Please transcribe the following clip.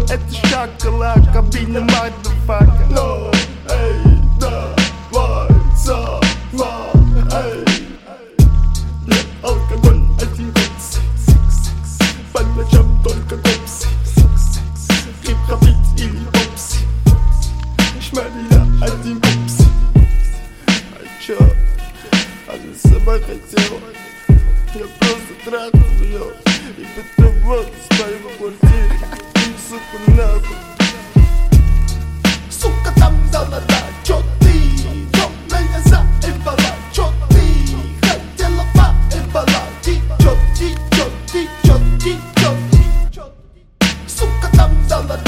это шоколака, бина motherfucker. Но, эй, давай, сама, эй. Нет, алкоголь, один копс. По ночам только копс. Хип-хоп или попс. Шмалина, один копс. А чё? Она сама хотела. Я просто трахнул её и потом вот спали в квартире. И, сука, нахуй. Сука, там золота, чё ты? Чё меня заебала? Чё ты? Хотела поебала? Чё? Сука, там золота.